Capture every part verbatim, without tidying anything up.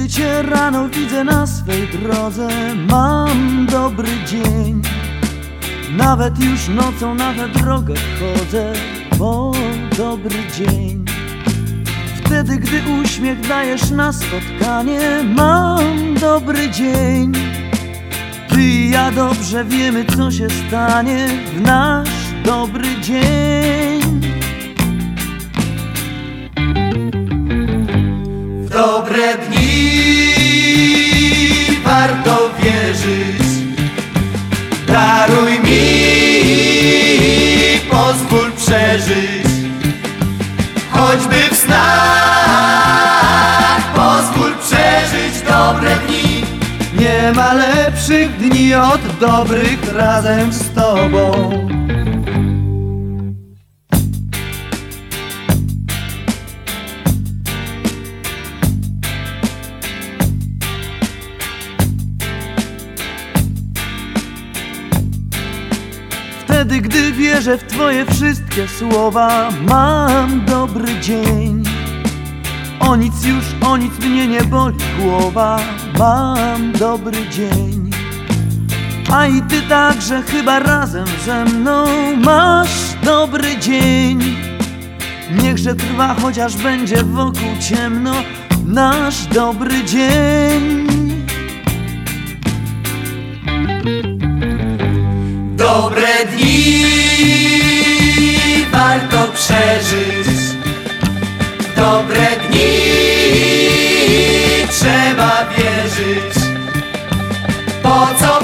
Cię rano widzę na swej drodze, mam dobry dzień. Nawet już nocą na tę drogę chodzę, bo dobry dzień. Wtedy, gdy uśmiech dajesz na spotkanie, mam dobry dzień. Ty i ja dobrze wiemy, co się stanie w nasz dobry dzień. W dobre dni warto wierzyć. Daruj mi, pozwól przeżyć. Choćby w snach, pozwól przeżyć dobre dni. Nie ma lepszych dni od dobrych razem z Tobą. Wtedy, gdy wierzę w Twoje wszystkie słowa, mam dobry dzień. O nic już, o nic mnie nie boli głowa, mam dobry dzień. A i Ty także chyba razem ze mną masz dobry dzień. Niechże trwa, chociaż będzie wokół ciemno, nasz dobry dzień. Dobre dni warto przeżyć. W dobre dni trzeba wierzyć. Po co w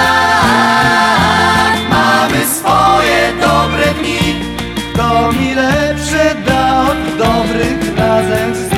snach mamy swoje dobre dni? To mi lepsze da od dobrych razem z